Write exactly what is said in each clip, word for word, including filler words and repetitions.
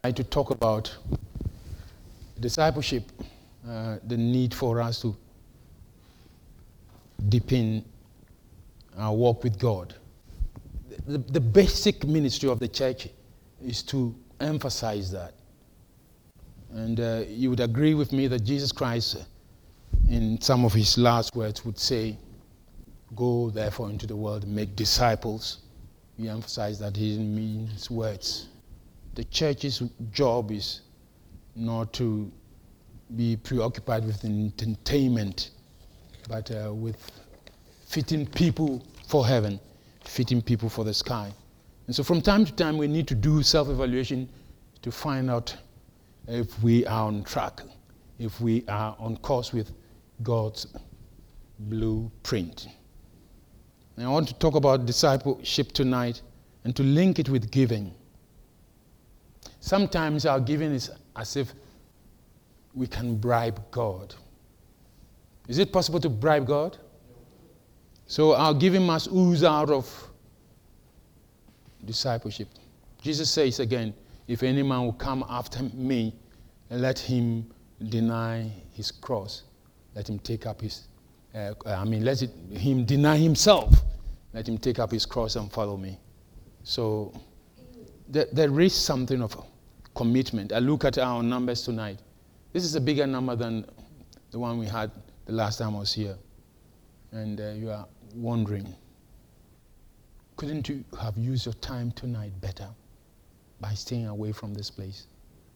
To talk about discipleship, uh, the need for us to deepen our walk with God. The, the basic ministry of the church is to emphasize that. And uh, you would agree with me that Jesus Christ, in some of his last words, would say, "Go therefore into the world and make disciples." He emphasized that he didn't mean his words. The church's job is not to be preoccupied with entertainment, but uh, with fitting people for heaven, fitting people for the sky. And so from time to time, we need to do self-evaluation to find out if we are on track, if we are on course with God's blueprint. And I want to talk about discipleship tonight and to link it with giving. Sometimes our giving is as if we can bribe God. Is it possible to bribe God? So our giving must ooze out of discipleship. Jesus says again, if any man will come after me, let him deny his cross. Let him take up his, uh, I mean, let it, him deny himself. Let him take up his cross and follow me. So there, there is something of commitment. I look at our numbers tonight. This is a bigger number than the one we had the last time I was here. And uh, you are wondering, couldn't you have used your time tonight better by staying away from this place?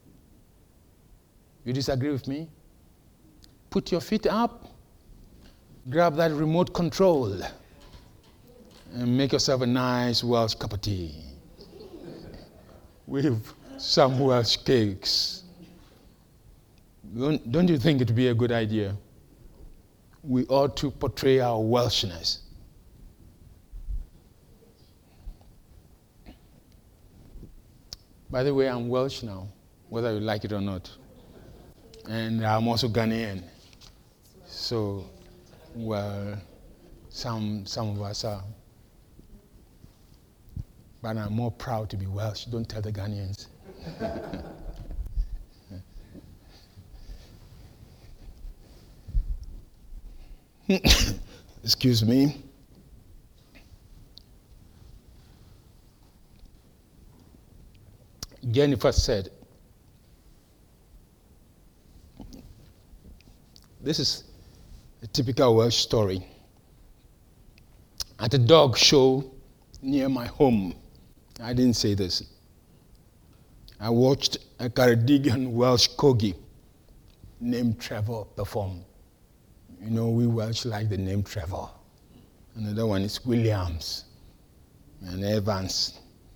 You disagree with me? Put your feet up, grab that remote control, and make yourself a nice Welsh cup of tea with some Welsh cakes. Don't, don't you think it would be a good idea? We ought to portray our Welshness. By the way, I'm Welsh now, whether you like it or not. And I'm also Ghanaian. So, well, some, some of us are. But I'm more proud to be Welsh. Don't tell the Ghanaians. Excuse me. Jennifer said, this is a typical Welsh story. At a dog show near my home, I didn't say this, I watched a Cardigan Welsh corgi named Trevor perform. You know, we Welsh like the name Trevor. Another one is Williams and Evans.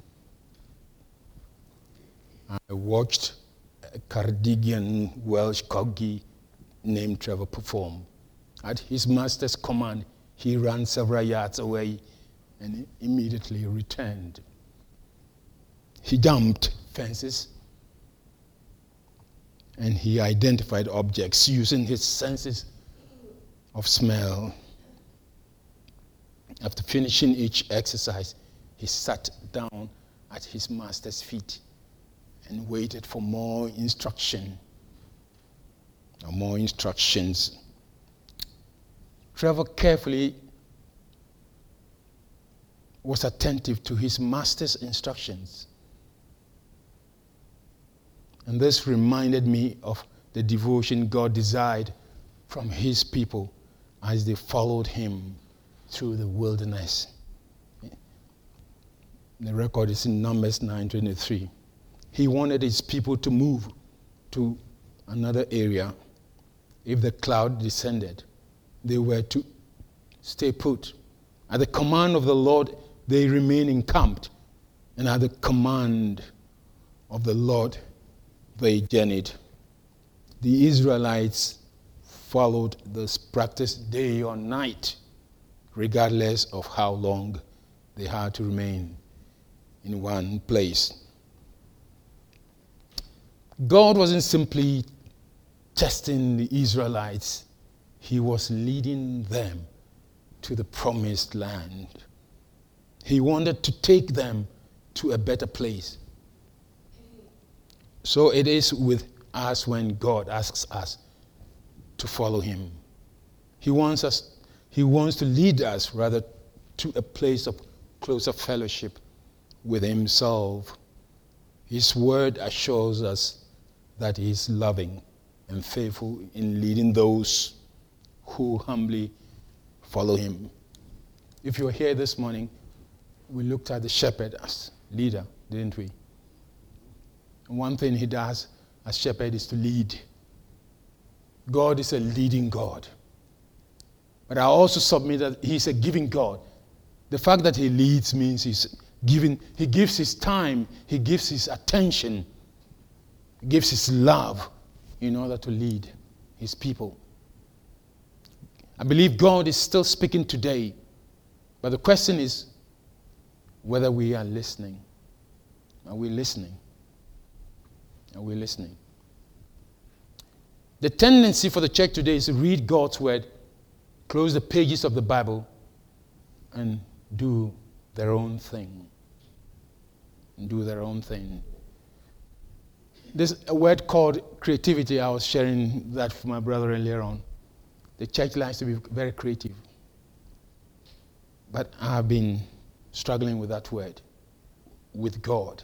I watched a Cardigan Welsh corgi named Trevor perform. At his master's command, he ran several yards away and immediately returned. He jumped fences and he identified objects using his senses of smell. After finishing each exercise, he sat down at his master's feet and waited for more instruction or more instructions. Trevor carefully was attentive to his master's instructions. And this reminded me of the devotion God desired from his people as they followed him through the wilderness. The record is in Numbers nine twenty-three. He wanted his people to move to another area. If the cloud descended, they were to stay put. At the command of the Lord, they remained encamped. And at the command of the Lord, they journeyed. The Israelites followed this practice day or night, regardless of how long they had to remain in one place. God wasn't simply testing the Israelites. He was leading them to the promised land. He wanted to take them to a better place. So it is with us when God asks us to follow him. He wants us, he wants to lead us rather to a place of closer fellowship with himself. His word assures us that he is loving and faithful in leading those who humbly follow him. If you're here this morning, we looked at the shepherd as leader, didn't we? And one thing he does as shepherd is to lead. God is a leading God. But I also submit that he's a giving God. The fact that he leads means he's giving, he gives his time, he gives his attention, he gives his love in order to lead his people. I believe God is still speaking today, but the question is whether we are listening. Are we listening? Are we listening? The tendency for the church today is to read God's word, close the pages of the Bible, and do their own thing. And do their own thing. There's a word called creativity. I was sharing that with my brother earlier on. The church likes to be very creative. But I've been struggling with that word, with God.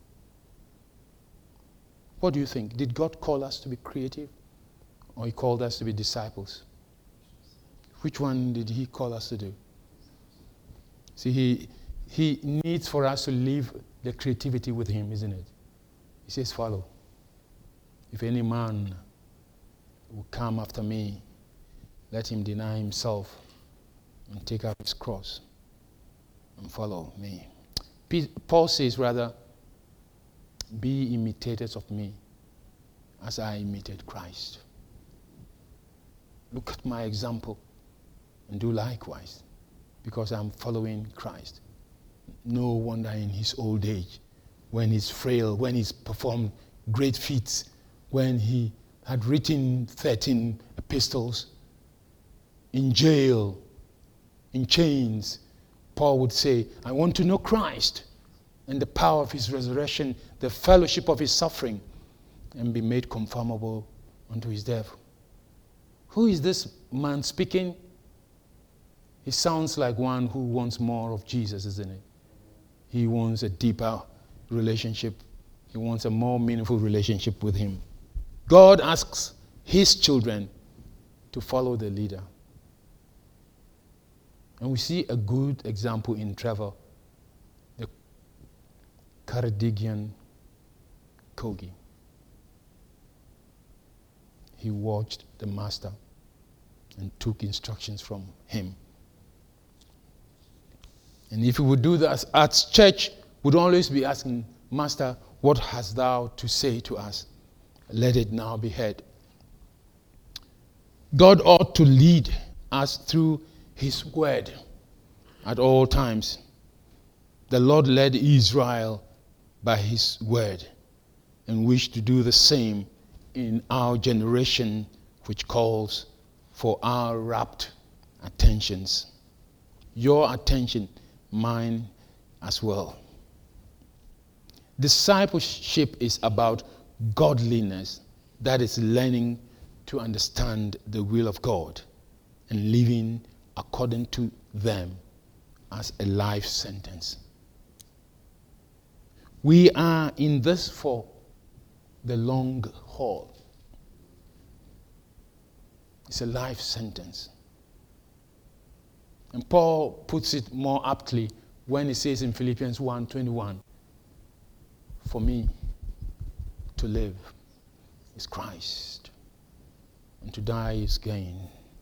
What do you think? Did God call us to be creative? Or he called us to be disciples? Which one did he call us to do? See, he, he needs for us to leave the creativity with him, isn't it? He says, follow. If any man will come after me, let him deny himself and take up his cross and follow me. Paul says, rather, be imitators of me as I imitate Christ. Look at my example and do likewise, because I'm following Christ. No wonder in his old age, when he's frail, when he's performed great feats, when he had written thirteen epistles, in jail, in chains, Paul would say, I want to know Christ and the power of his resurrection, the fellowship of his suffering, and be made conformable unto his death. Who is this man speaking? He sounds like one who wants more of Jesus, isn't it? He wants a deeper relationship. He wants a more meaningful relationship with him. God asks his children to follow the leader. And we see a good example in Trevor, the Cardigan Kogi. He watched the master and took instructions from him. And if we would do that at church, we'd always be asking, Master, what hast thou to say to us? Let it now be heard. God ought to lead us through his word at all times. The Lord led Israel by his word and wished to do the same in our generation, which calls for our rapt attentions. Your attention, mine as well. Discipleship is about godliness, that is learning to understand the will of God and living according to them as a life sentence. We are in this for the long haul. It's a life sentence. And Paul puts it more aptly when he says in Philippians one twenty-one, for me to live is Christ, and to die is gain.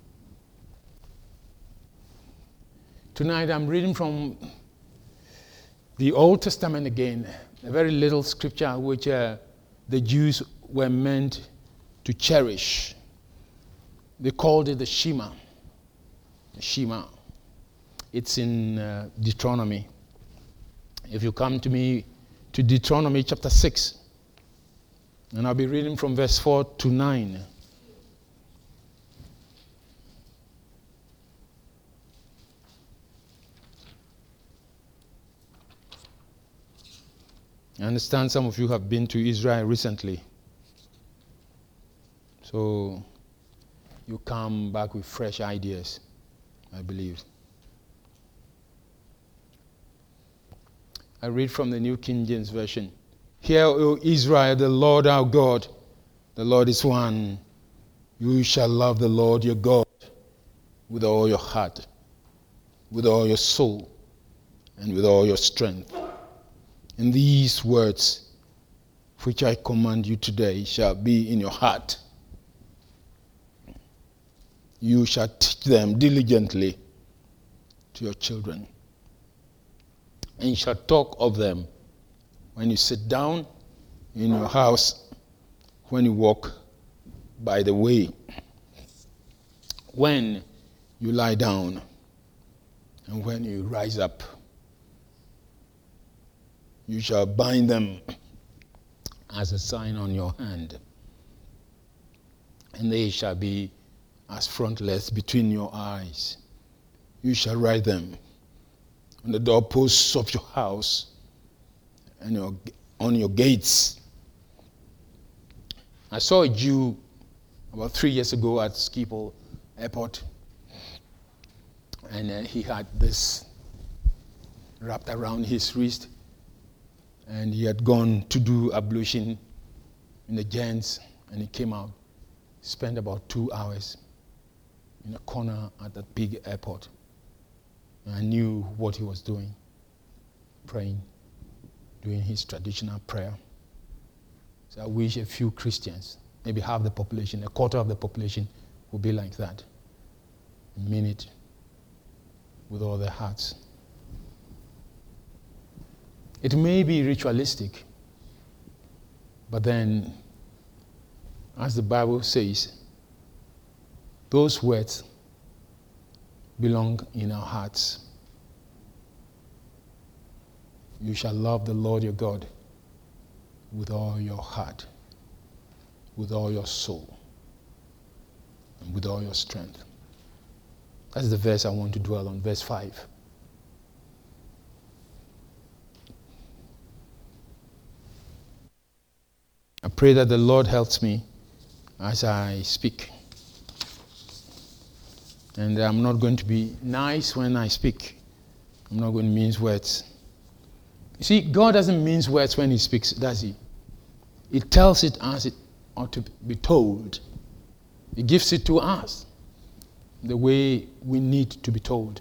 Tonight I'm reading from the Old Testament again, a very little scripture which uh, the Jews were meant to cherish. They called it the Shema. The Shema. It's in uh, Deuteronomy. If you come to me to Deuteronomy chapter six, and I'll be reading from verse four to nine. I understand some of you have been to Israel recently. So you come back with fresh ideas, I believe. I read from the New King James Version. Hear, O Israel, the Lord our God, the Lord is one. You shall love the Lord your God with all your heart, with all your soul, and with all your strength. And these words which I command you today shall be in your heart. You shall teach them diligently to your children. And you shall talk of them when you sit down in your house, when you walk by the way, when you lie down, and when you rise up. You shall bind them as a sign on your hand, and they shall be as frontlets between your eyes. You shall write them on the doorposts of your house and your, on your gates. I saw a Jew about three years ago at Schiphol Airport, and uh, he had this wrapped around his wrist, and he had gone to do ablution in the gents, and he came out, spent about two hours in a corner at that big airport. And I knew what he was doing, praying, doing his traditional prayer. So I wish a few Christians, maybe half the population, a quarter of the population, would be like that. Mean it with all their hearts. It may be ritualistic, but then, as the Bible says, those words belong in our hearts. You shall love the Lord your God with all your heart, with all your soul, and with all your strength. That's the verse I want to dwell on, verse five. I pray that the Lord helps me as I speak. And I'm not going to be nice when I speak. I'm not going to mince words. You see, God doesn't mince words when he speaks, does he? He tells it as it ought to be told. He gives it to us the way we need to be told.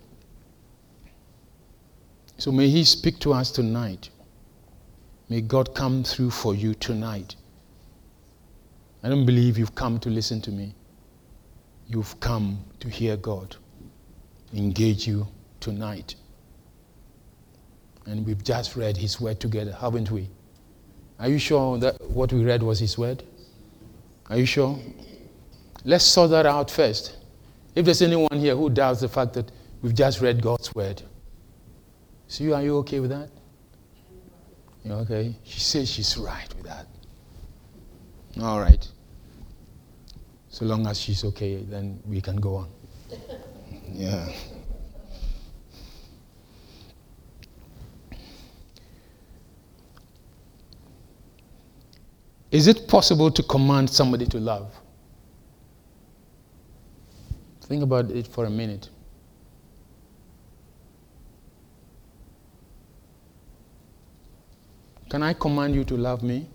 So may he speak to us tonight. May God come through for you tonight. I don't believe you've come to listen to me. You've come to hear God engage you tonight. And we've just read his word together, haven't we? Are you sure that what we read was his word? Are you sure? Let's sort that out first. If there's anyone here who doubts the fact that we've just read God's word, so are you okay with that? You're okay? She says she's right with that. All right. So long as she's okay, then we can go on. Yeah. Is it possible to command somebody to love? Think about it for a minute. Can I command you to love me?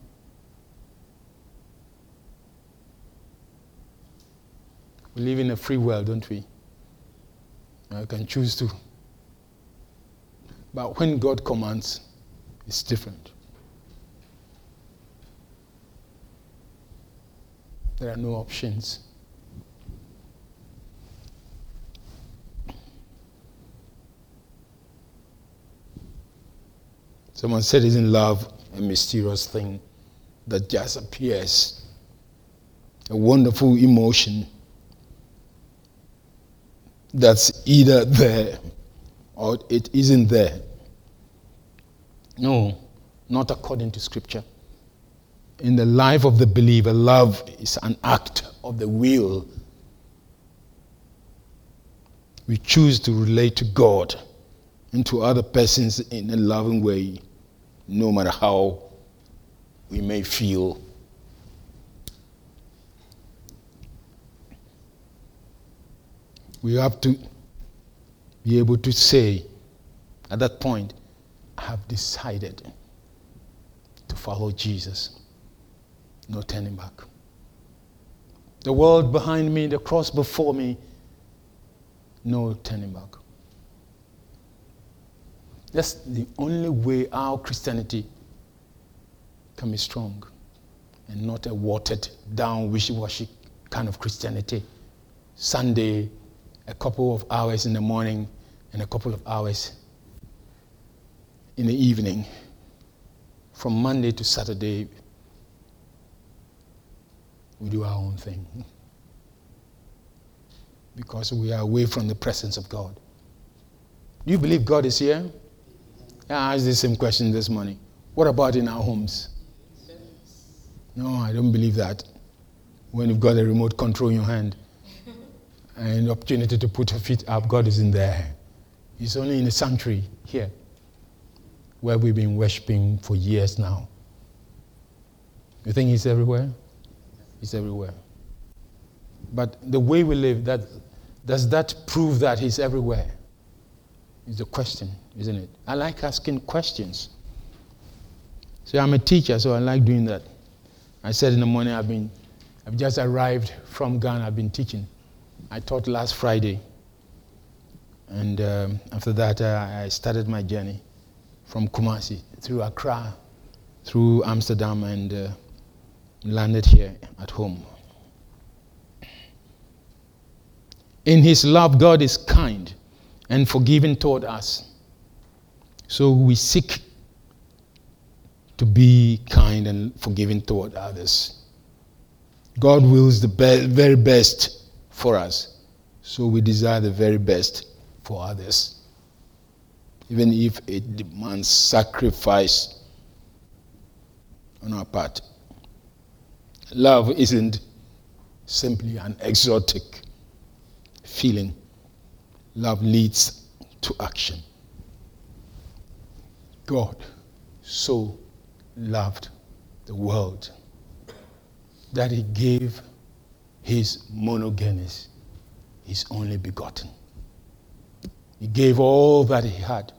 We live in a free world, don't we? I can choose to. But when God commands, it's different. There are no options. Someone said, isn't love a mysterious thing that just appears? A wonderful emotion that's either there or it isn't there. No, not according to Scripture. In the life of the believer, love is an act of the will. We choose to relate to God and to other persons in a loving way, no matter how we may feel. We have to be able to say at that point, I have decided to follow Jesus. No turning back. The world behind me, the cross before me, no turning back. That's the only way our Christianity can be strong and not a watered down, wishy-washy kind of Christianity. Sunday, a couple of hours in the morning and a couple of hours in the evening. From Monday to Saturday, we do our own thing. Because we are away from the presence of God. Do you believe God is here? I asked the same question this morning. What about in our homes? No, I don't believe that. When you've got a remote control in your hand and the opportunity to put your feet up, God isn't there. He's only in the sanctuary here, where we've been worshiping for years now. You think he's everywhere? He's everywhere. But the way we live, that does that prove that he's everywhere? Is the question, isn't it? I like asking questions. So I'm a teacher, so I like doing that. I said in the morning, I've been, I've just arrived from Ghana. I've been teaching. I taught last Friday, and um, after that, uh, I started my journey from Kumasi through Accra, through Amsterdam, and uh, landed here at home. In his love, God is kind and forgiving toward us. So we seek to be kind and forgiving toward others. God wills the be- very best for us. So we desire the very best for others. Even if it demands sacrifice on our part. Love isn't simply an exotic feeling. Love leads to action. God so loved the world that he gave his monogenes, his only begotten. He gave all that he had.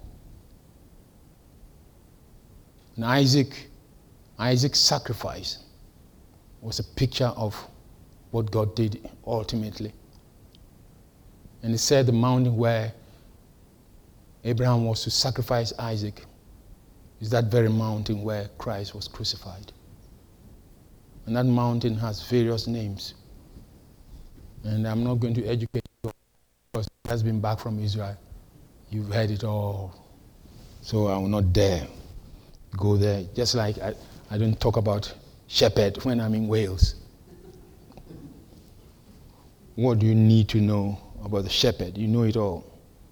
And Isaac, Isaac's sacrifice was a picture of what God did ultimately. And he said the mountain where Abraham was to sacrifice Isaac is that very mountain where Christ was crucified. And that mountain has various names. And I'm not going to educate you because he has been back from Israel. You've heard it all. So I will not dare go there. Just like I, I don't talk about shepherd when I'm in Wales. What do you need to know about the shepherd? You know it all.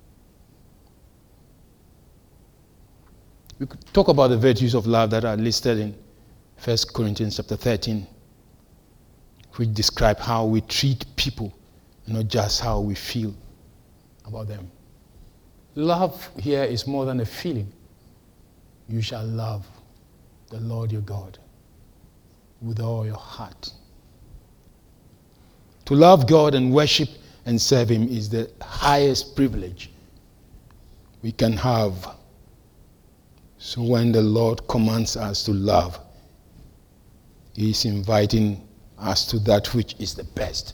We could talk about the virtues of love that are listed in First Corinthians chapter thirteen, which describe how we treat people, not just how we feel about them. Love here is more than a feeling. You shall love the Lord your God with all your heart. To love God and worship and serve him is the highest privilege we can have. So when the Lord commands us to love, he is inviting us to that which is the best.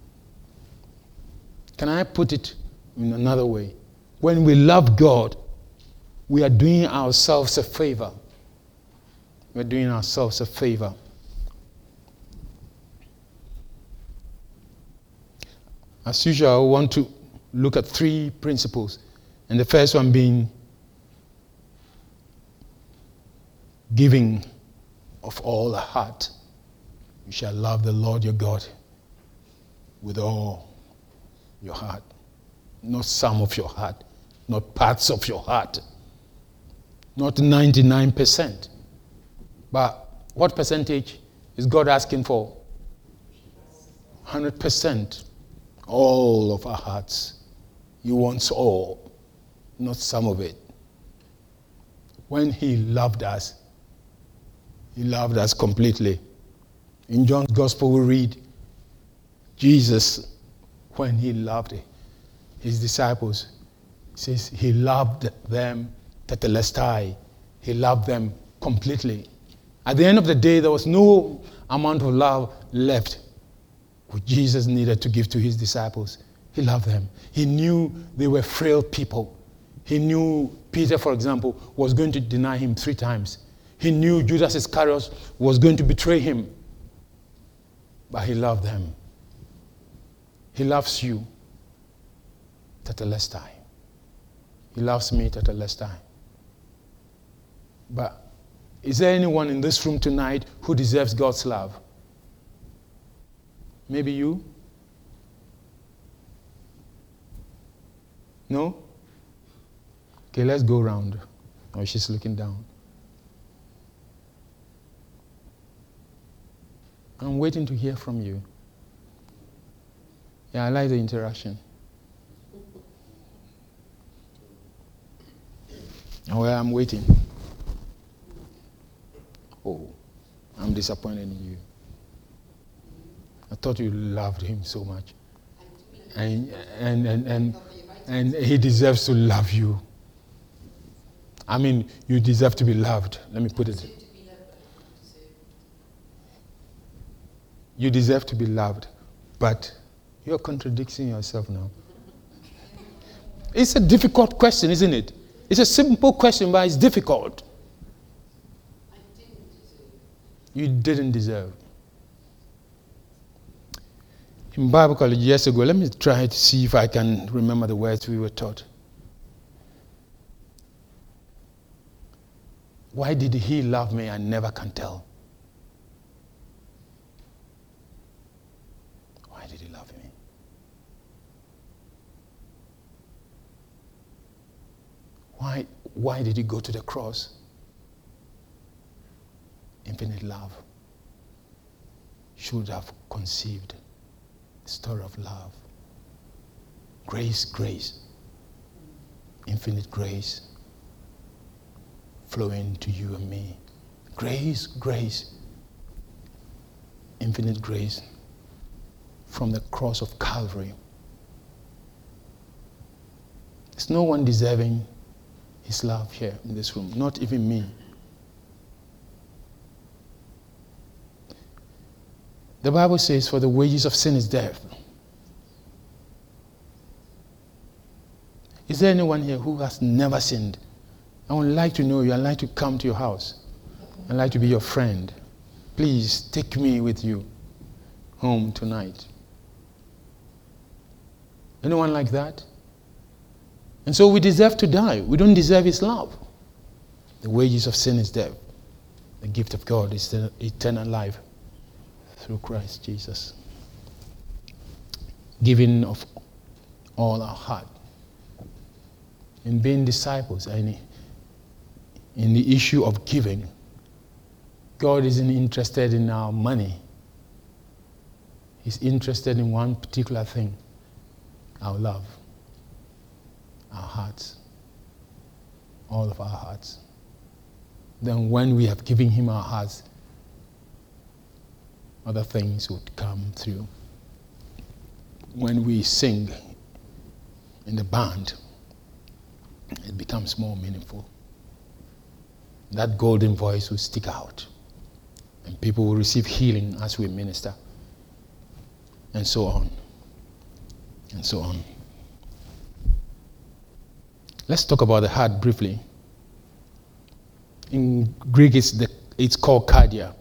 Can I put it in another way? When we love God, we are doing ourselves a favor. We're doing ourselves a favor. As usual, I want to look at three principles. And the first one being giving of all the heart. You shall love the Lord your God with all your heart. Not some of your heart, not parts of your heart, not ninety-nine percent. But what percentage is God asking for? one hundred percent. All of our hearts. He wants all, not some of it. When he loved us, He loved us completely. In John's Gospel we read, Jesus, when he loved his disciples, he says he loved them tetelestai. He loved them completely. At the end of the day, there was no amount of love left which Jesus needed to give to his disciples. He loved them. He knew they were frail people. He knew Peter, for example, was going to deny him three times. He knew Judas Iscariot was going to betray him. But he loved them. He loves you, tetelestai. He loves me, tetelestai. But is there anyone in this room tonight who deserves God's love? Maybe you? No? Okay, let's go around. Oh, she's looking down. I'm waiting to hear from you. Yeah, I like the interaction. Well, I'm waiting. Oh, I'm disappointed in you. I thought you loved him so much. And, and, and, and, and he deserves to love you. I mean, you deserve to be loved. Let me put it. You deserve to be loved. But you're contradicting yourself now. It's a difficult question, isn't it? It's a simple question, but it's difficult. You didn't deserve. In Bible college years ago, let me try to see if I can remember the words we were taught. Why did he love me? I never can tell. Why did he love me? Why, why did he go to the cross? Infinite love should have conceived a story of love. Grace, grace, infinite grace flowing to you and me. Grace, grace, infinite grace from the cross of Calvary. There's no one deserving his love here in this room, not even me. The Bible says, for the wages of sin is death. Is there anyone here who has never sinned? I would like to know you. I'd like to come to your house. I'd like to be your friend. Please take me with you home tonight. Anyone like that? And so we deserve to die. We don't deserve his love. The wages of sin is death. The gift of God is the eternal life through Christ Jesus. Giving of all our heart. In being disciples, in the issue of giving, God isn't interested in our money. He's interested in one particular thing, our love, our hearts, all of our hearts. Then when we have given him our hearts, other things would come through. When we sing in the band, it becomes more meaningful. That golden voice will stick out. And people will receive healing as we minister. And so on. And so on. Let's talk about the heart briefly. In Greek, it's, the, it's called cardia.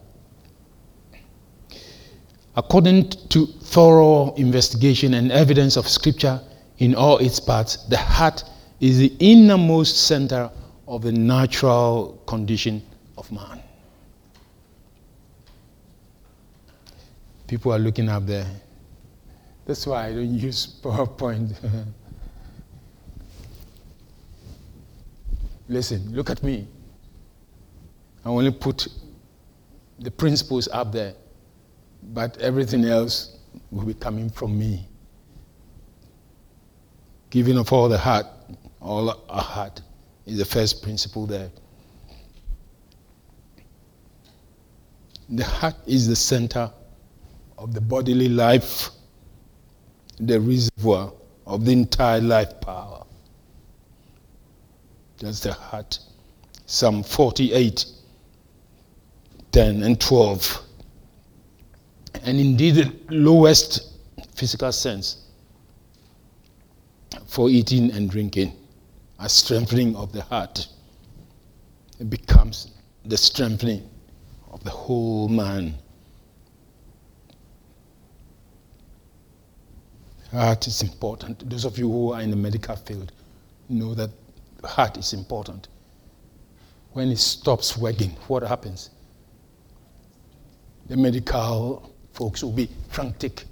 According to thorough investigation and evidence of Scripture in all its parts, the heart is the innermost center of the natural condition of man. People are looking up there. That's why I don't use PowerPoint. Listen, look at me. I only put the principles up there, but everything else will be coming from me. Giving of all the heart, all our heart, is the first principle there. The heart is the center of the bodily life, the reservoir of the entire life power. That's the heart. Psalm forty-eight, ten and twelve. And indeed, the lowest physical sense for eating and drinking, a strengthening of the heart. It becomes the strengthening of the whole man. Heart is important. Those of you who are in the medical field know that heart is important. When it stops working, what happens? The medical folks will be frantic.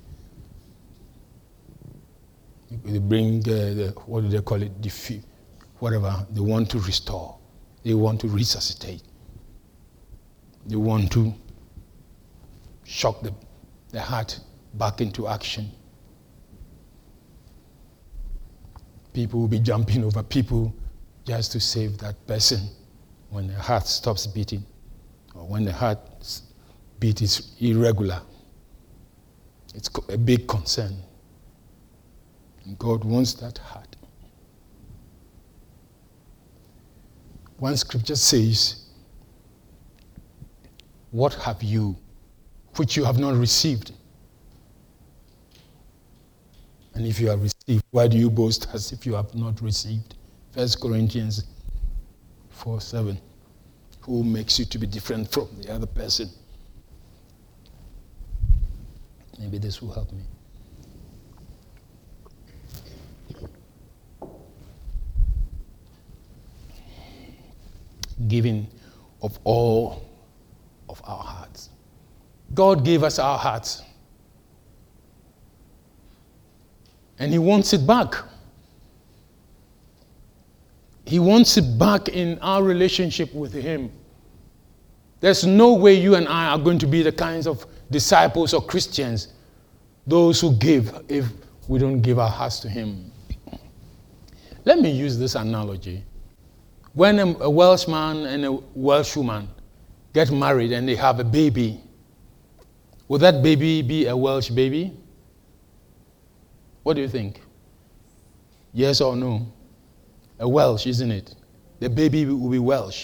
They bring, uh, the, what do they call it, Defu- whatever. They want to restore. They want to resuscitate. They want to shock the, the heart back into action. People will be jumping over people just to save that person when the heart stops beating, or when the heart beat is irregular. It's a big concern. And God wants that heart. One scripture says, "What have you which you have not received? And if you have received, why do you boast as if you have not received?" First Corinthians four seven. Who makes you to be different from the other person? Maybe this will help me. Giving of all of our hearts. God gave us our hearts. And He wants it back. He wants it back in our relationship with Him. There's no way you and I are going to be the kinds of disciples or Christians, those who give, if we don't give our hearts to Him. Let me use this analogy. When a, a Welshman and a Welshwoman get married and they have a baby, will that baby be a Welsh baby? What do you think? Yes or no? A Welsh, isn't it? The baby will be Welsh.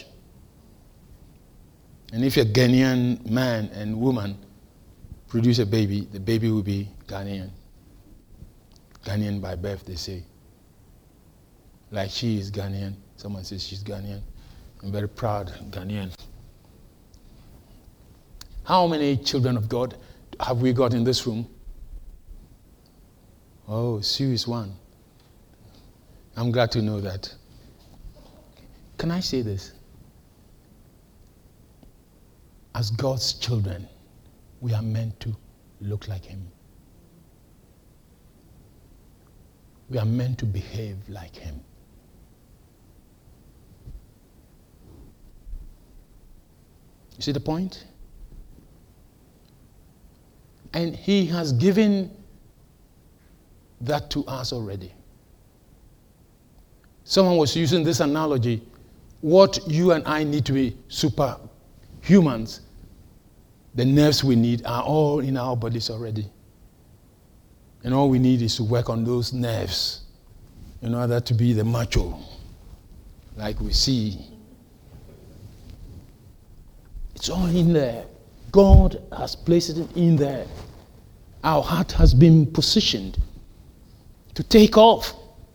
And if a Ghanaian man and woman produce a baby, the baby will be Ghanaian. Ghanaian by birth, they say. Like she is Ghanaian. Someone says she's Ghanaian. I'm very proud Ghanaian. How many children of God have we got in this room? Oh, Sue is one. I'm glad to know that. Can I say this? As God's children, we are meant to look like Him. We are meant to behave like Him. You see the point? And He has given that to us already. Someone was using this analogy. What you and I need to be superhumans, the nerves we need are all in our bodies already. And all we need is to work on those nerves in order to be the macho, like we see. It's all in there. God has placed it in there. Our heart has been positioned to take off.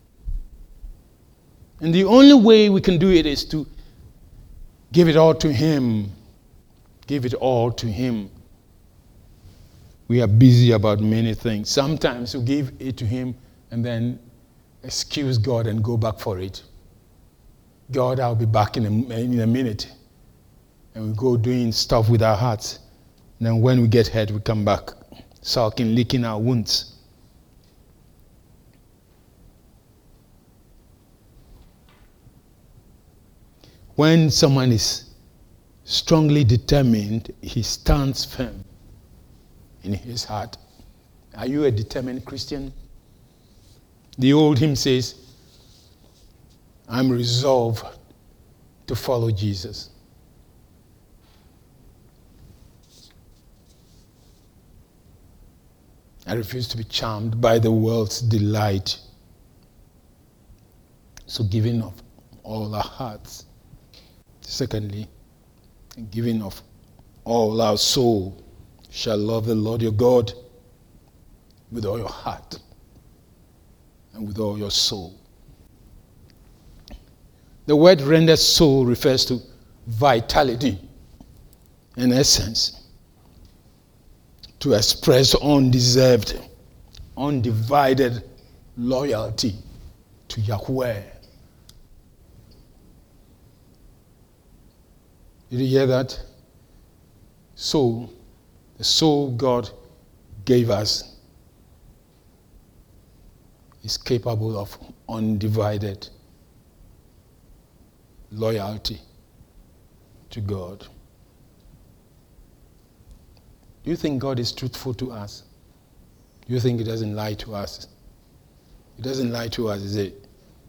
And the only way we can do it is to give it all to Him. Give it all to Him. We are busy about many things. Sometimes we give it to Him and then excuse God and go back for it. God, I'll be back in a, in a minute. And we go doing stuff with our hearts. And then when we get hurt, we come back, sulking, licking our wounds. When someone is strongly determined, he stands firm in his heart. Are you a determined Christian? The old hymn says, I'm resolved to follow Jesus. I refuse to be charmed by the world's delight. So giving of all our hearts. Secondly, giving of all our soul. Shall love the Lord your God with all your heart and with all your soul. The word rendered soul refers to vitality and essence, to express undeserved, undivided loyalty to Yahweh. Did you hear that? Soul, the soul God gave us is capable of undivided loyalty to God. Do you think God is truthful to us? Do you think He doesn't lie to us? He doesn't lie to us, is it?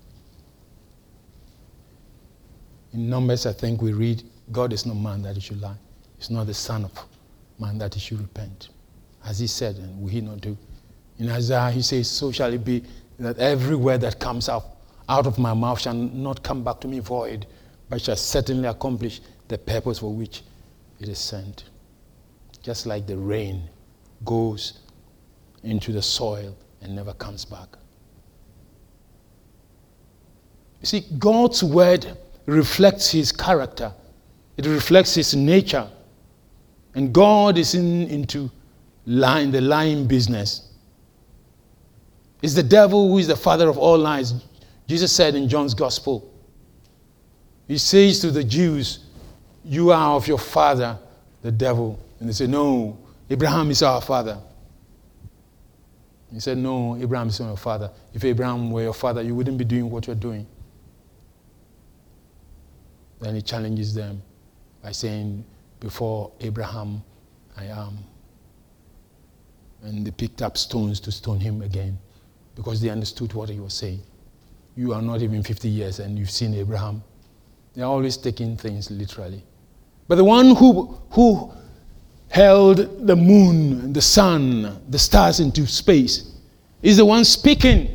In Numbers, I think we read, God is not man that He should lie. He's not the son of man that He should repent. As He said, and will He not do? In Isaiah, He says, so shall it be that every word that comes out, out of my mouth shall not come back to me void, but shall certainly accomplish the purpose for which it is sent. Just like the rain goes into the soil and never comes back. You see, God's word reflects His character. It reflects His nature. And God is in, into lying, the lying business. It's the devil who is the father of all lies. Jesus said in John's Gospel, He says to the Jews, you are of your father, the devil. And they say, no, Abraham is our father. He said, no, Abraham is not your father. If Abraham were your father, you wouldn't be doing what you're doing. Then He challenges them by saying, before Abraham, I am. And they picked up stones to stone Him again because they understood what He was saying. You are not even fifty years and you've seen Abraham. They're always taking things literally. But the one who, who held the moon, the sun, the stars into space is the one speaking.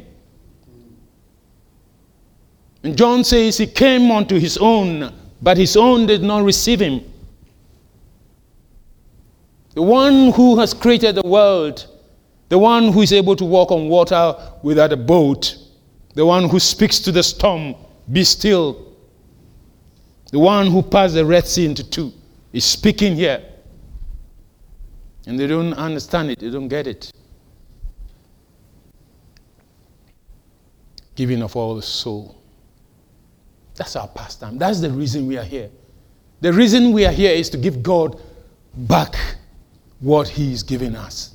And John says He came unto His own, but His own did not receive Him. The one who has created the world, the one who is able to walk on water without a boat, the one who speaks to the storm, be still, the one who passed the Red Sea into two, is speaking here. And they don't understand it, they don't get it. Giving of all the soul. That's our pastime. That's the reason we are here. The reason we are here is to give God back what He is giving us.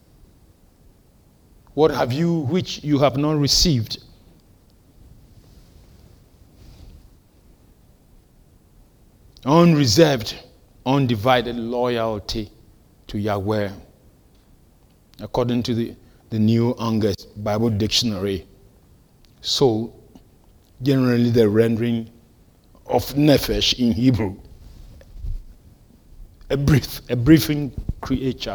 What have you which you have not received? Unreserved, undivided loyalty to Yahweh. According to the, the New Angus Bible Dictionary, soul, generally the rendering of nephesh in Hebrew, a brief, a breathing creature.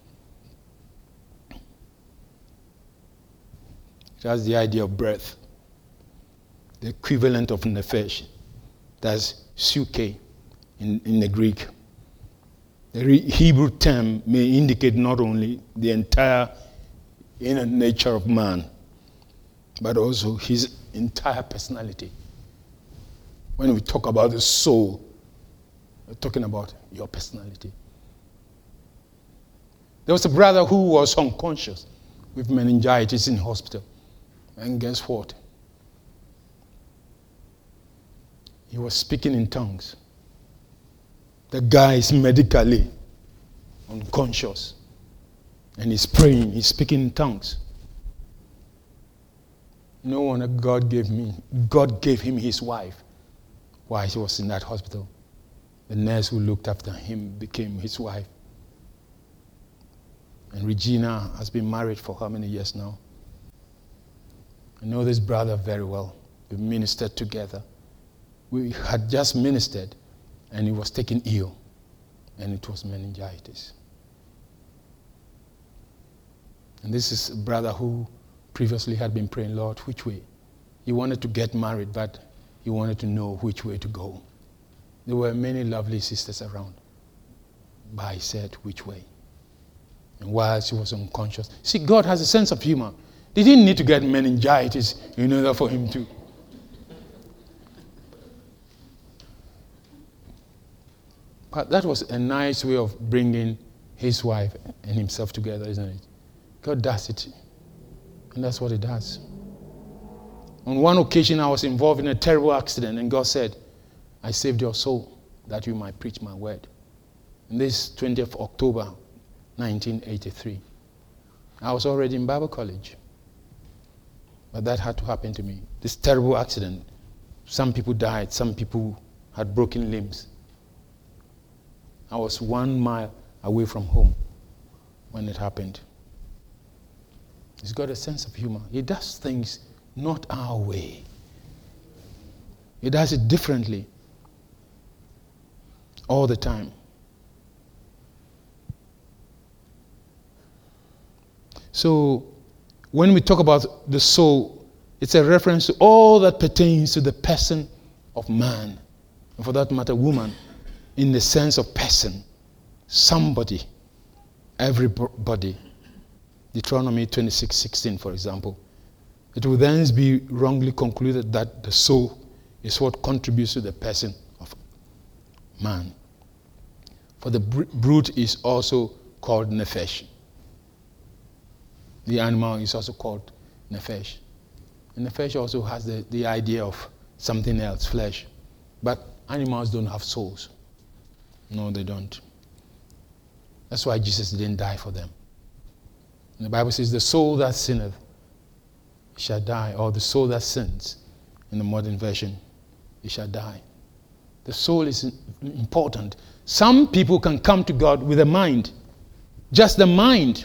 It has the idea of breath, the equivalent of nephesh. That's suke in, in the Greek. The Hebrew term may indicate not only the entire inner nature of man, but also his entire personality. When we talk about the soul, we're talking about your personality. There was a brother who was unconscious with meningitis in hospital. And guess what? He was speaking in tongues. The guy is medically unconscious. And he's praying, he's speaking in tongues. No wonder God gave me, God gave him his wife while he was in that hospital. The nurse who looked after him became his wife. And Regina has been married for how many years now? I know this brother very well. We ministered together. We had just ministered and he was taken ill. And it was meningitis. And this is a brother who previously had been praying, Lord, which way? He wanted to get married, but he wanted to know which way to go. There were many lovely sisters around, but he said, which way? And while she was unconscious, see, God has a sense of humor. They didn't need to get meningitis in order for him to. But that was a nice way of bringing his wife and himself together, isn't it? God does it. And that's what he does. On one occasion, I was involved in a terrible accident, and God said, I saved your soul that you might preach my word. And this twentieth of October, nineteen eighty-three. I was already in Bible college. But that had to happen to me. This terrible accident. Some people died. Some people had broken limbs. I was one mile away from home when it happened. He's got a sense of humor. He does things not our way. He does it differently all the time. So when we talk about the soul, it's a reference to all that pertains to the person of man, and for that matter, woman, in the sense of person, somebody, everybody. Deuteronomy twenty-six sixteen, for example. It will then be wrongly concluded that the soul is what contributes to the person of man. For the brute is also called nephesh. The animal is also called nephesh. And nephesh also has the, the idea of something else, flesh. But animals don't have souls. No, they don't. That's why Jesus didn't die for them. And the Bible says, the soul that sinneth shall die, or the soul that sins, in the modern version, it shall die. The soul is important. Some people can come to God with a mind, just the mind.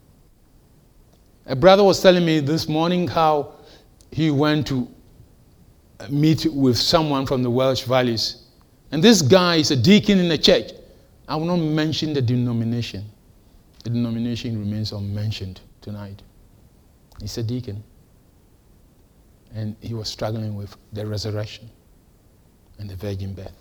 A brother was telling me this morning how he went to meet with someone from the Welsh Valleys. And this guy is a deacon in the church. I will not mention the denomination. The denomination remains unmentioned tonight. He's a deacon. And he was struggling with the resurrection and the virgin birth.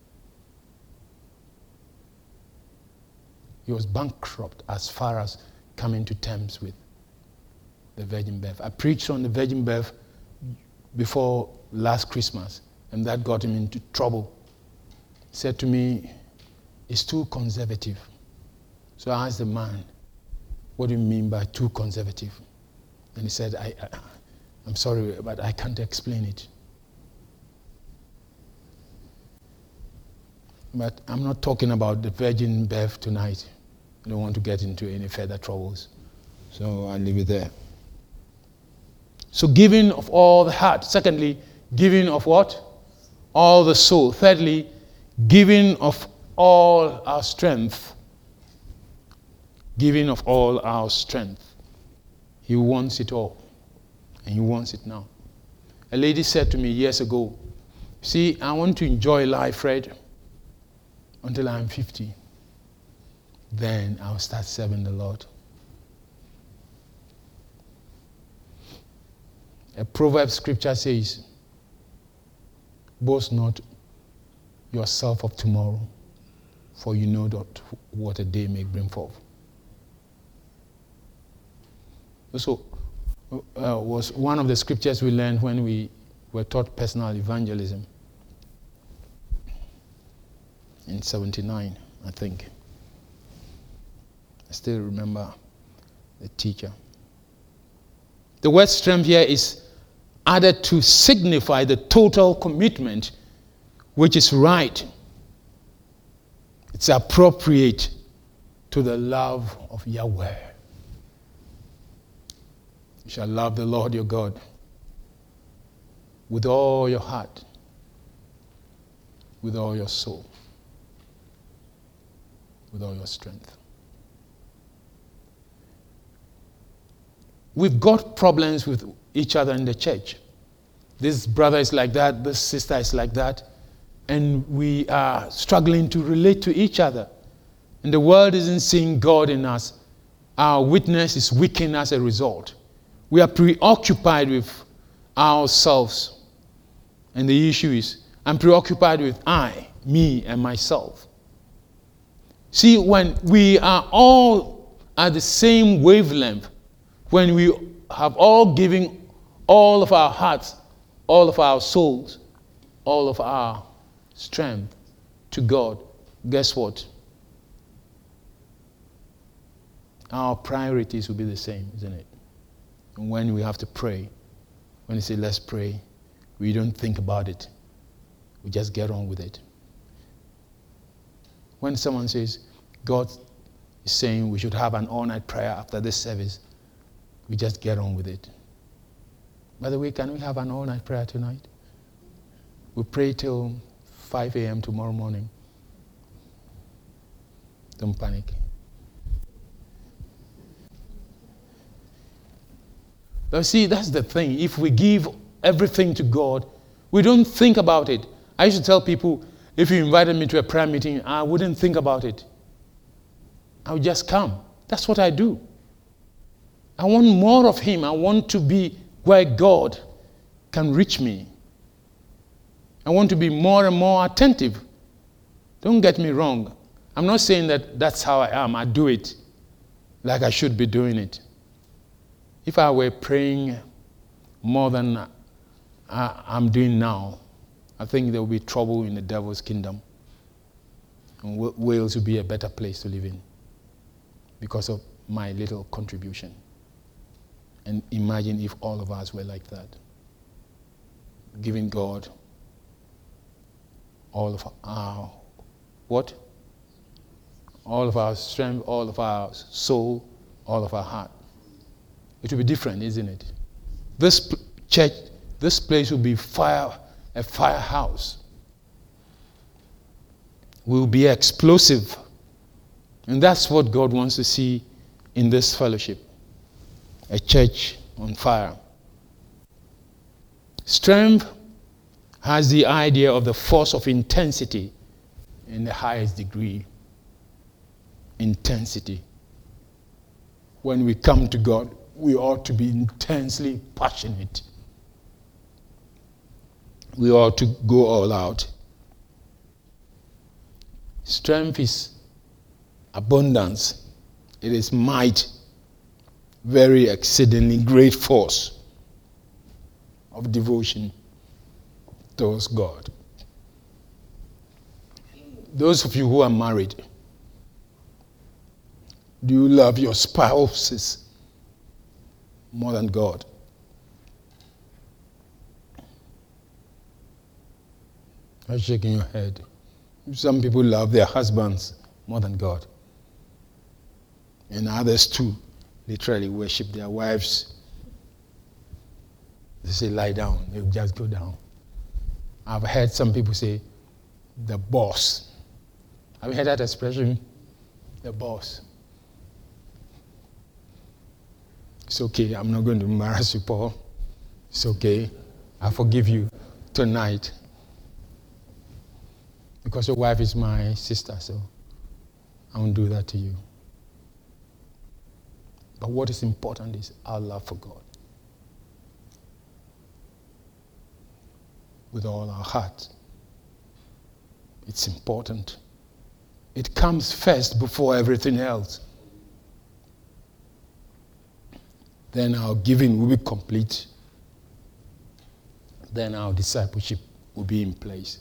He was bankrupt as far as coming to terms with the virgin birth. I preached on the virgin birth before last Christmas, and that got him into trouble. He said to me, it's too conservative. So I asked the man, what do you mean by too conservative? And he said, I, I, I'm sorry, but I can't explain it. But I'm not talking about the virgin birth tonight. I don't want to get into any further troubles. So I'll leave it there. So giving of all the heart. Secondly, giving of what? All the soul. Thirdly, giving of all our strength. Giving of all our strength. He wants it all. And he wants it now. A lady said to me years ago, see, I want to enjoy life, Fred, until I'm fifty. Then I'll start serving the Lord. A proverb scripture says, boast not yourself of tomorrow, for you know not what a day may bring forth. So, uh, was one of the scriptures we learned when we were taught personal evangelism in seventy-nine, I think. I still remember the teacher. The word strength here is added to signify the total commitment, which is right. It's appropriate to the love of Yahweh. You shall love the Lord your God with all your heart, with all your soul, with all your strength. We've got problems with each other in the church. This brother is like that, this sister is like that, and we are struggling to relate to each other. And the world isn't seeing God in us our witness is weakened as a result. We are preoccupied with ourselves. And the issue is, I'm preoccupied with I, me, and myself. See, when we are all at the same wavelength, when we have all given all of our hearts, all of our souls, all of our strength to God, guess what? Our priorities will be the same, isn't it? And when we have to pray, when you say, let's pray, we don't think about it. We just get on with it. When someone says, God is saying we should have an all-night prayer after this service, we just get on with it. By the way, can we have an all-night prayer tonight? We'll pray till five a.m. tomorrow morning. Don't panic. But see, that's the thing. If we give everything to God, we don't think about it. I used to tell people, if you invited me to a prayer meeting, I wouldn't think about it. I would just come. That's what I do. I want more of Him. I want to be where God can reach me. I want to be more and more attentive. Don't get me wrong. I'm not saying that that's how I am. I do it like I should be doing it. If I were praying more than I, I'm doing now, I think there will be trouble in the devil's kingdom. And Wales will be a better place to live in because of my little contribution. And imagine if all of us were like that, giving God all of our, what? All of our strength, all of our soul, all of our heart. It will be different, isn't it? This p- church, this place will be fire, a firehouse. We will be explosive. And that's what God wants to see in this fellowship. A church on fire. Strength has the idea of the force of intensity in the highest degree. Intensity. When we come to God, we ought to be intensely passionate. We ought to go all out. Strength is abundance. It is might. Very exceedingly great force of devotion towards God. Those of you who are married, do you love your spouses more than God? You're shaking your head. Some people love their husbands more than God. And others too literally worship their wives. They say lie down, they just go down. I've heard some people say the boss. Have you heard that expression? The boss. It's okay, I'm not going to embarrass you, Paul. It's okay. I forgive you tonight. Because your wife is my sister, so I won't do that to you. But what is important is our love for God. With all our heart. It's important. It comes first before everything else. Then our giving will be complete. Then our discipleship will be in place.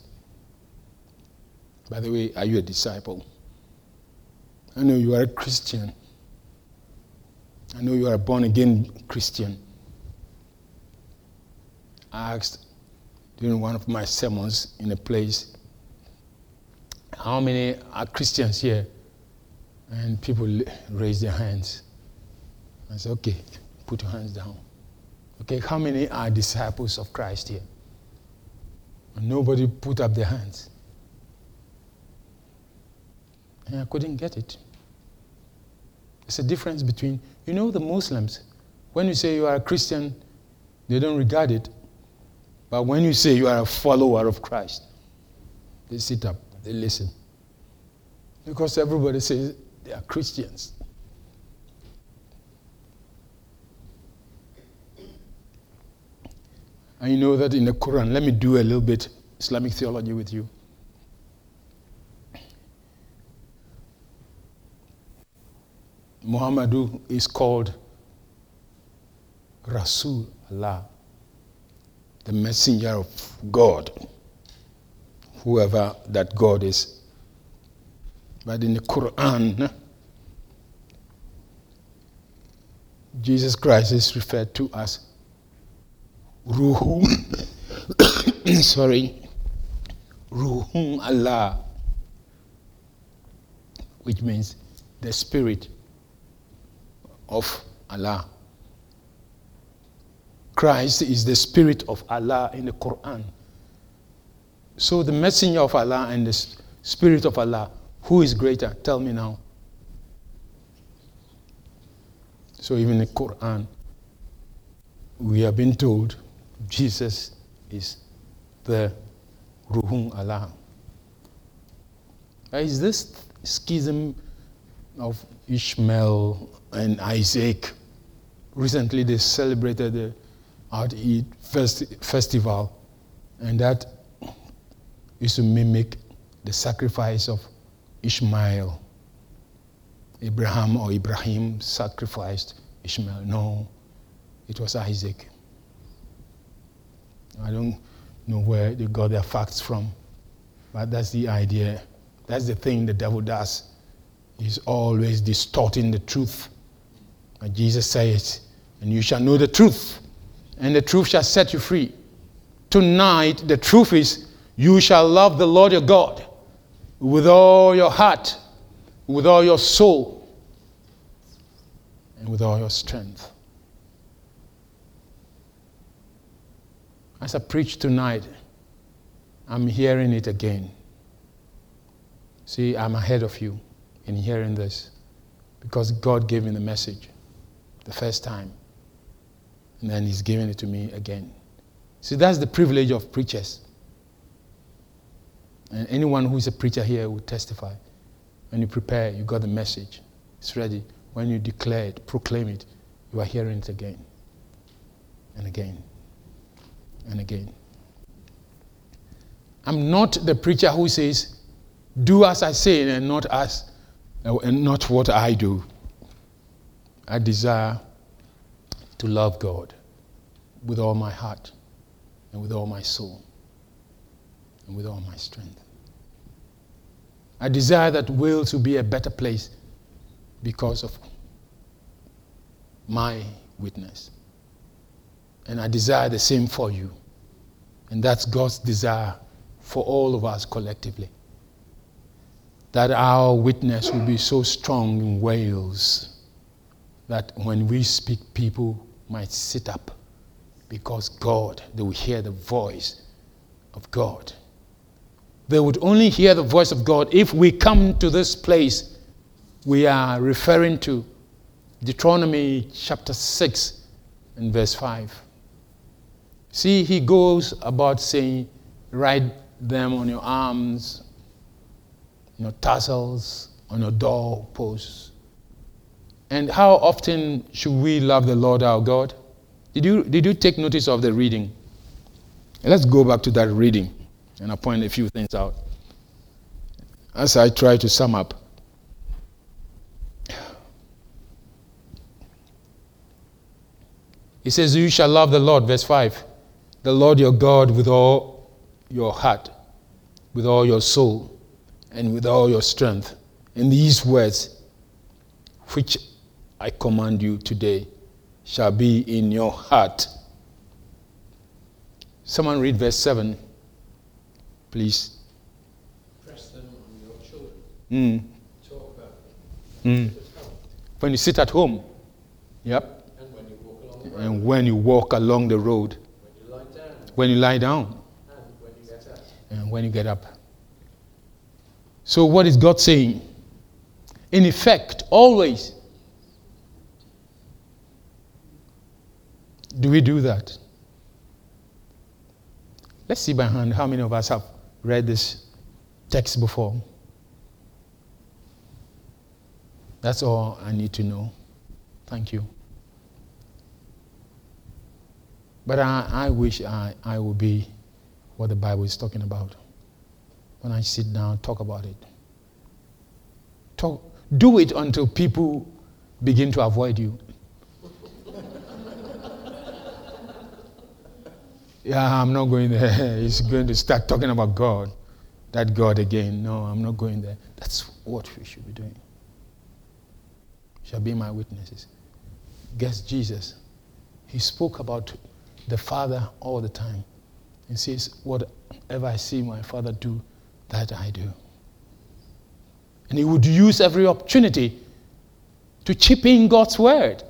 By the way, are you a disciple? I know you are a Christian. I know you are a born-again Christian. I asked during one of my sermons in a place, how many are Christians here? And people raised their hands. I said, okay, put your hands down. Okay, how many are disciples of Christ here? And nobody put up their hands. And I couldn't get it. There's a difference between, you know, the Muslims, when you say you are a Christian, they don't regard it. But when you say you are a follower of Christ, they sit up, they listen. Because everybody says they are Christians. I know that in the Quran, let me do a little bit Islamic theology with you. Muhammadu is called Rasul Allah, the messenger of God, whoever that God is. But in the Quran, Jesus Christ is referred to as Ruhum, sorry, Ruhum Allah, which means the Spirit of Allah. Christ is the Spirit of Allah in the Quran. So the messenger of Allah and the Spirit of Allah, who is greater? Tell me now. So even in the Quran, we have been told Jesus is the Ruhum Allah. Is this schism of Ishmael and Isaac? Recently they celebrated the Out-Eid festi- festival, and that is to mimic the sacrifice of Ishmael. Abraham or Ibrahim sacrificed Ishmael. No, it was Isaac. I don't know where they got their facts from, but that's the idea. That's the thing the devil does. He's always distorting the truth. But Jesus says, and you shall know the truth, and the truth shall set you free. Tonight, the truth is, you shall love the Lord your God with all your heart, with all your soul, and with all your strength. As I preach tonight, I'm hearing it again. See, I'm ahead of you in hearing this because God gave me the message the first time, and then He's giving it to me again. See, that's the privilege of preachers. And anyone who is a preacher here will testify. When you prepare, you got the message. It's ready. When you declare it, proclaim it, you are hearing it again and again and again. I'm not the preacher who says, do as I say and not as and not what I do. I desire to love God with all my heart and with all my soul and with all my strength. I desire that Wales will be a better place because of my witness. And I desire the same for you. And that's God's desire for all of us collectively. That our witness will be so strong in Wales that when we speak, people might sit up because God, they will hear the voice of God. They would only hear the voice of God if we come to this place we are referring to, Deuteronomy chapter six and verse five. See, he goes about saying, write them on your arms, on your tassels, on your doorposts. And how often should we love the Lord our God? Did you, did you take notice of the reading? Let's go back to that reading and I'll point a few things out as I try to sum up. It says, you shall love the Lord, verse five, the Lord your God with all your heart, with all your soul, and with all your strength. And these words, which I command you today, shall be in your heart. Someone read verse seven, please. Press them on your children. Mm. Talk about them. Mm. When you sit at home, yep. And when you walk along the road. And when you walk along the road. When you lie down. When you lie down. And when you get up. And when you get up. So what is God saying? In effect, always. Do we do that? Let's see by hand how many of us have read this text before. That's all I need to know. Thank you. But I, I wish I, I would be what the Bible is talking about. When I sit down, talk about it. Talk, do it until people begin to avoid you. Yeah, I'm not going there. He's going to start talking about God. That God again. No, I'm not going there. That's what we should be doing. Shall be my witnesses. Guess Jesus. He spoke about the Father all the time. He says, whatever I see my Father do, that I do. And he would use every opportunity to chip in God's word.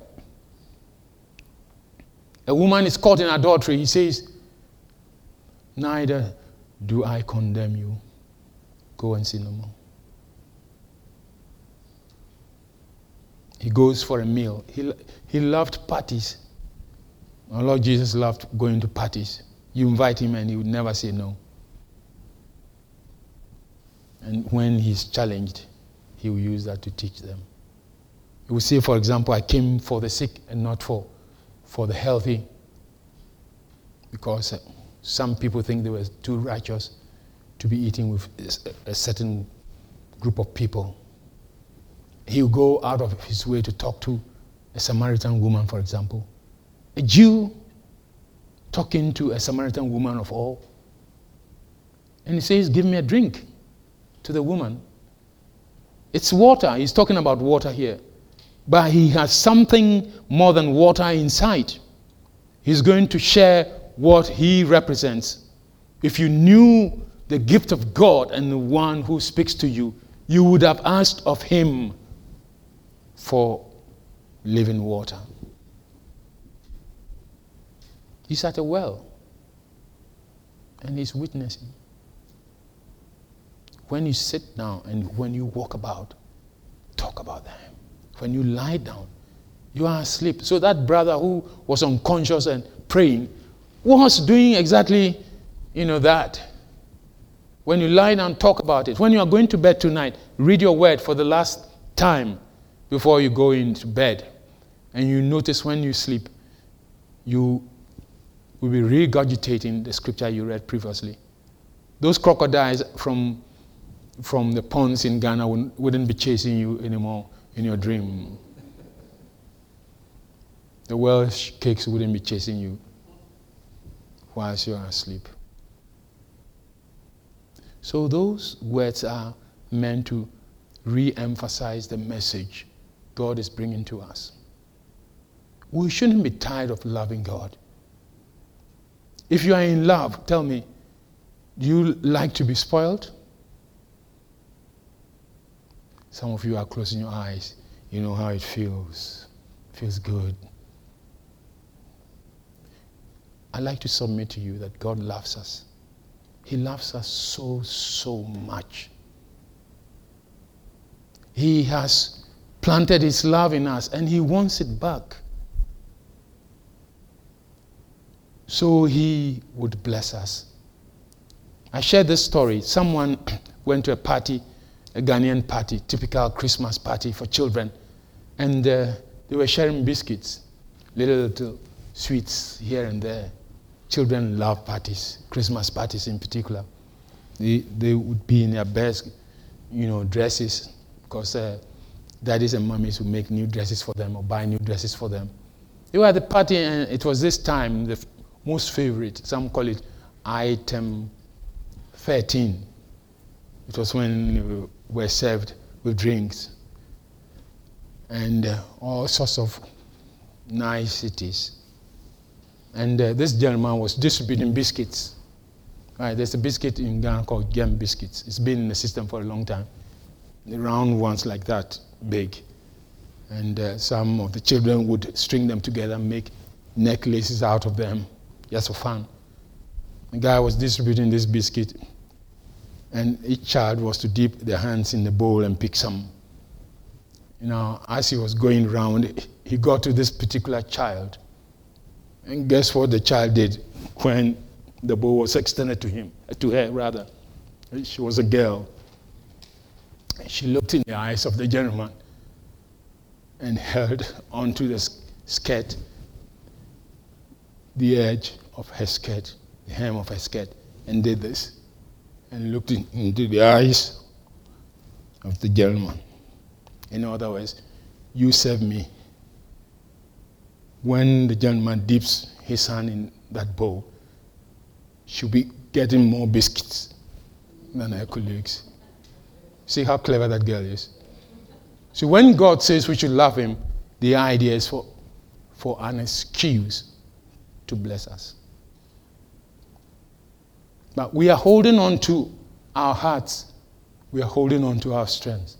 A woman is caught in adultery. He says, neither do I condemn you. Go and sin no more. He goes for a meal. He, he loved parties. Our Lord Jesus loved going to parties. You invite him and he would never say no. And when he's challenged, he will use that to teach them. He will say, for example, I came for the sick and not for, for the healthy. Because uh, some people think they were too righteous to be eating with a, a certain group of people. He'll go out of his way to talk to a Samaritan woman, for example. A Jew talking to a Samaritan woman of all. And he says, give me a drink, to the woman. It's water. He's talking about water here. But he has something more than water inside. He's going to share what he represents. If you knew the gift of God and the one who speaks to you, you would have asked of him for living water. He's at a well and he's witnessing. When you sit down and when you walk about, talk about them. When you lie down, you are asleep. So that brother who was unconscious and praying was doing exactly, you know, that. When you lie down, talk about it. When you are going to bed tonight, read your word for the last time before you go into bed. And you notice when you sleep, you will be regurgitating the scripture you read previously. Those crocodiles from, from the ponds in Ghana wouldn't be chasing you anymore in your dream. The Welsh cakes wouldn't be chasing you whilst you are asleep. So those words are meant to re-emphasize the message God is bringing to us. We shouldn't be tired of loving God. If you are in love, tell me, do you like to be spoiled? Some of you are closing your eyes. You know how it feels. It feels good. I'd like to submit to you that God loves us. He loves us so, so much. He has planted his love in us and he wants it back. So he would bless us. I shared this story. Someone went to a party, a Ghanaian party, typical Christmas party for children, and uh, they were sharing biscuits, little, little sweets here and there. Children love parties, Christmas parties in particular. They, they would be in their best, you know, dresses, because uh, daddies and mummies would make new dresses for them or buy new dresses for them. They were at the party, and it was this time, the f- most favorite, some call it item thirteen. It was when we were served with drinks and uh, all sorts of niceties. And uh, this gentleman was distributing biscuits. Right, there's a biscuit in Ghana called Gem biscuits. It's been in the system for a long time. The round ones like that, big. And uh, some of the children would string them together and make necklaces out of them, just for fun. The guy was distributing this biscuit, and each child was to dip their hands in the bowl and pick some. You know, as he was going around, he got to this particular child. And guess what the child did when the bowl was extended to him, to her rather. She was a girl. She looked in the eyes of the gentleman and held onto the skirt the edge of her skirt, the hem of her skirt, and did this, and looked in, into the eyes of the gentleman. In other words, you serve me. When the gentleman dips his hand in that bowl, she'll be getting more biscuits than her colleagues. See how clever that girl is? So when God says we should love him, the idea is for, for an excuse to bless us. But we are holding on to our hearts. We are holding on to our strength.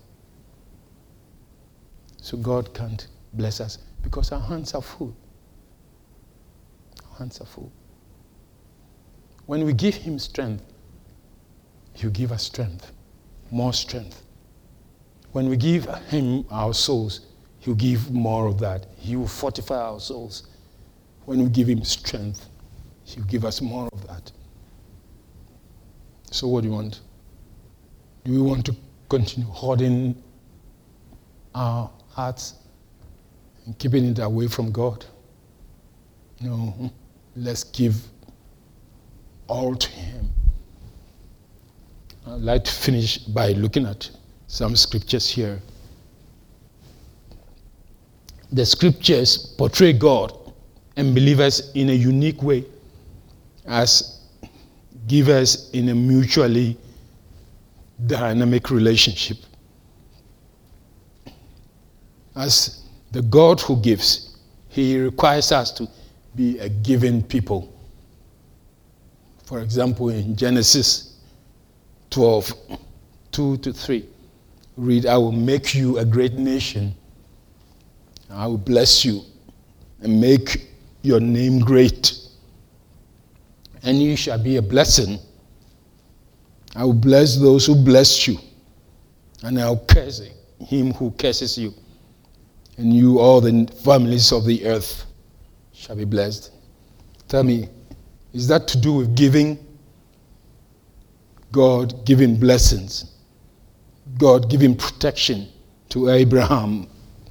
So God can't bless us because our hands are full. Our hands are full. When we give him strength, he'll give us strength, more strength. When we give him our souls, he'll give more of that. He will fortify our souls. When we give him strength, he'll give us more of that. So what do you want? Do we want to continue hoarding our hearts and keeping it away from God? No. Let's give all to him. I'd like to finish by looking at some scriptures here. The scriptures portray God and believers in a unique way as givers in a mutually dynamic relationship. As the God who gives, he requires us to be a giving people. For example, in Genesis twelve, two to three, read, I will make you a great nation. I will bless you and make your name great. And you shall be a blessing. I will bless those who bless you, and I will curse him who curses you. And you, all the families of the earth, shall be blessed. Tell me, is that to do with giving? God giving blessings. God giving protection to Abraham.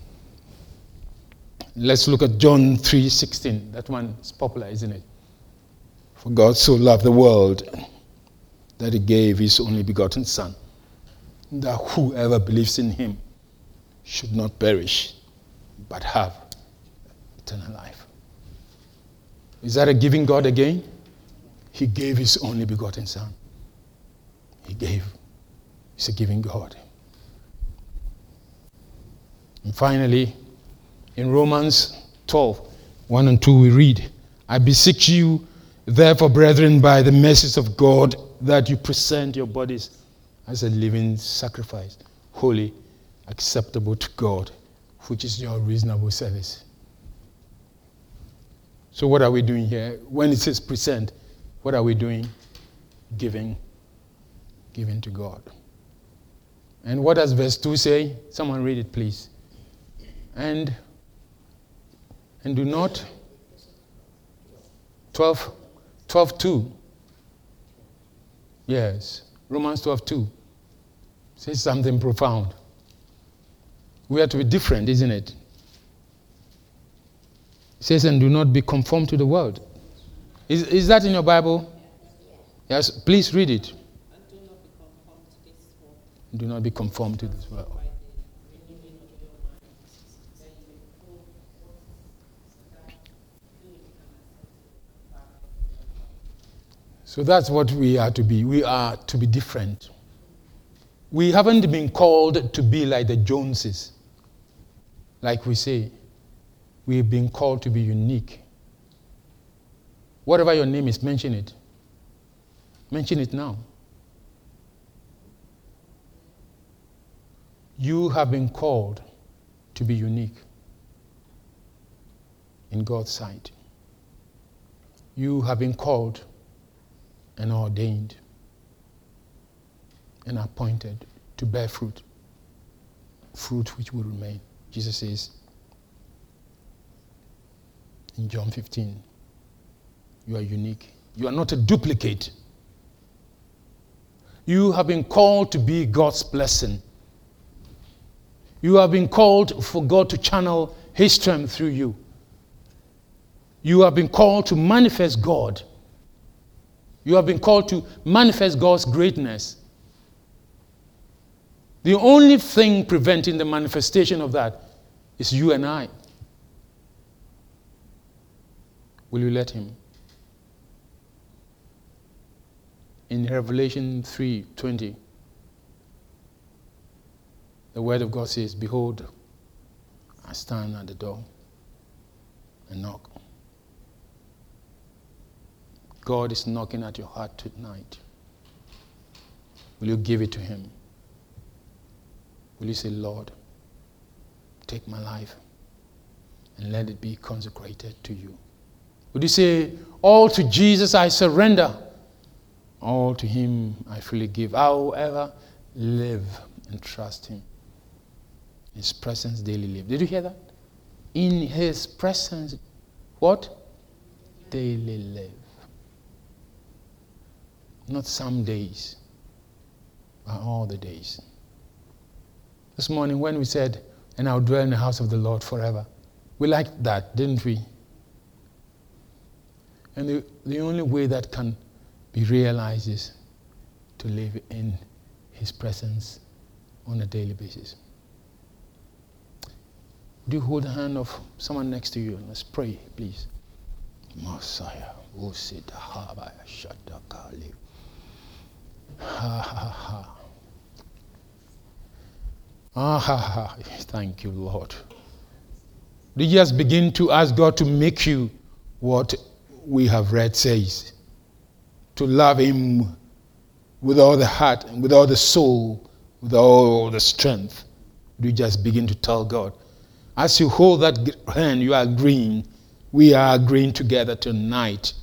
Let's look at John three sixteen. That one is popular, isn't it? For God so loved the world that he gave his only begotten Son, that whoever believes in him should not perish, but have eternal life. Is that a giving God again? He gave his only begotten Son. He gave. He's a giving God. And finally, in Romans twelve, one and two we read, I beseech you, therefore, brethren, by the mercies of God, that you present your bodies as a living sacrifice, holy, acceptable to God, which is your reasonable service. So what are we doing here? When it says present, what are we doing? Giving. Giving to God. And what does verse two say? Someone read it, please. And, and do not, twelve, twelve two. Yes, Romans twelve two says something profound. We are to be different, isn't it? It says, and do not be conformed to the world. Is, is that in your Bible? Yes, please read it. Do not be conformed to this world. So that's what we are to be. We are to be different. We haven't been called to be like the Joneses. Like we say, we've been called to be unique. Whatever your name is, mention it. Mention it now. You have been called to be unique in God's sight. You have been called and ordained and appointed to bear fruit, fruit which will remain. Jesus says in John fifteen, you are unique. You are not a duplicate. You have been called to be God's blessing. You have been called for God to channel his strength through you. You have been called to manifest God. You have been called to manifest God's greatness. The only thing preventing the manifestation of that is you and I. Will you let him? In Revelation three twenty, the word of God says, behold, I stand at the door and knock. God is knocking at your heart tonight. Will you give it to him? Will you say, Lord, take my life and let it be consecrated to you? Would you say, all to Jesus I surrender, all to him I freely give. However, live and trust him. In his presence daily live. Did you hear that? In his presence, what? Daily live. Not some days, but all the days. This morning when we said, and I'll dwell in the house of the Lord forever, we liked that, didn't we? And the, the only way that can be realized is to live in his presence on a daily basis. Would you hold the hand of someone next to you? Let's pray, please. Messiah, Ha ha ha. Ah ha ha. Thank you, Lord. Do you just begin to ask God to make you what we have read says? To love him with all the heart and with all the soul, with all the strength. Do you just begin to tell God? As you hold that hand, you are agreeing. We are agreeing together tonight.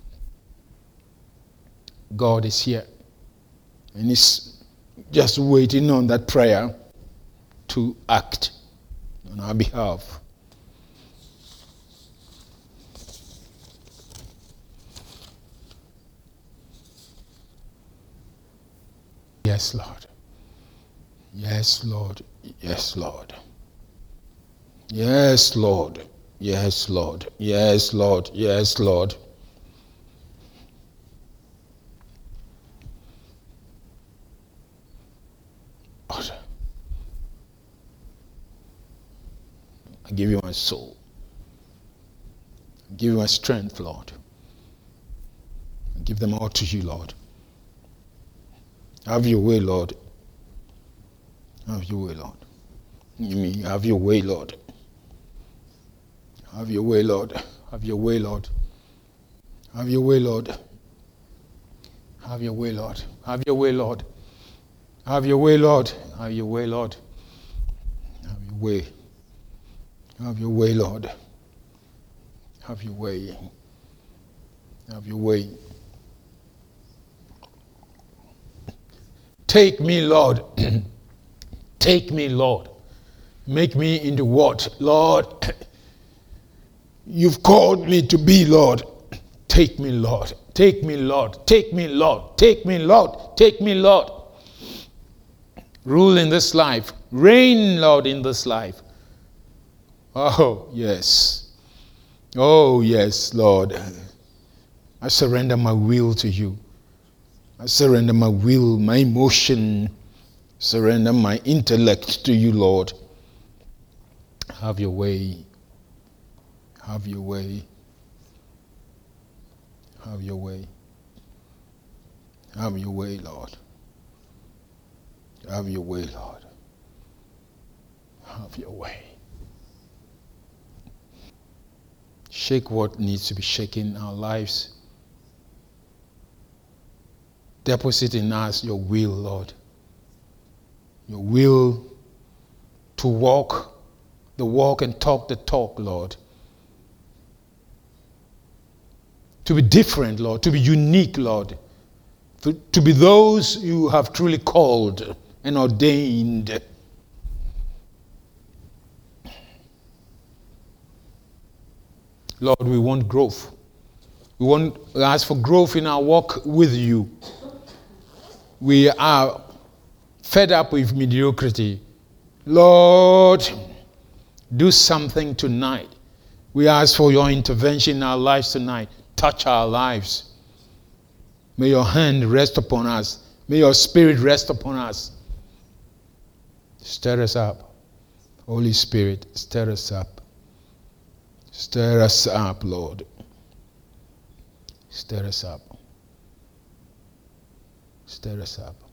God is here. And he's just waiting on that prayer to act on our behalf. Yes, Lord. Yes, Lord. Yes, Lord. Yes, Lord. Yes, Lord. Yes, Lord. Yes, Lord. Lord, I give you my soul. I give you my strength, Lord. I give them all to you, Lord. Have your way, Lord. Have your way, Lord. You mean, have your way, Lord. Have your way, Lord. Have your way, Lord. Have your way, Lord. Have your way, Lord. Have your way, Lord. Have your way, Lord. Have your way, Lord. Have your way. Have your way, Lord. Have your way. Have your way. Take me, Lord. Take me, Lord. Make me into what, Lord, you've called me to be, Lord. Take me, Lord. Take me, Lord. Take me, Lord. Take me, Lord. Take me, Lord. Rule in this life. Reign, Lord, in this life. Oh, yes. Oh, yes, Lord. I surrender my will to you. I surrender my will, my emotion. Surrender my intellect to you, Lord. Have your way. Have your way. Have your way. Have your way, Lord. Have your way, Lord. Have your way. Shake what needs to be shaken in our lives. Deposit in us your will, Lord. Your will to walk the walk and talk the talk, Lord. To be different, Lord. To be unique, Lord. To, to be those you have truly called and ordained. Lord, we want growth. We want to ask for growth in our walk with you. We are fed up with mediocrity. Lord, do something tonight. We ask for your intervention in our lives tonight. Touch our lives. May your hand rest upon us. May your spirit rest upon us. Stir us up. Holy Spirit, stir us up. Stir us up, Lord. Stir us up. Stir us up.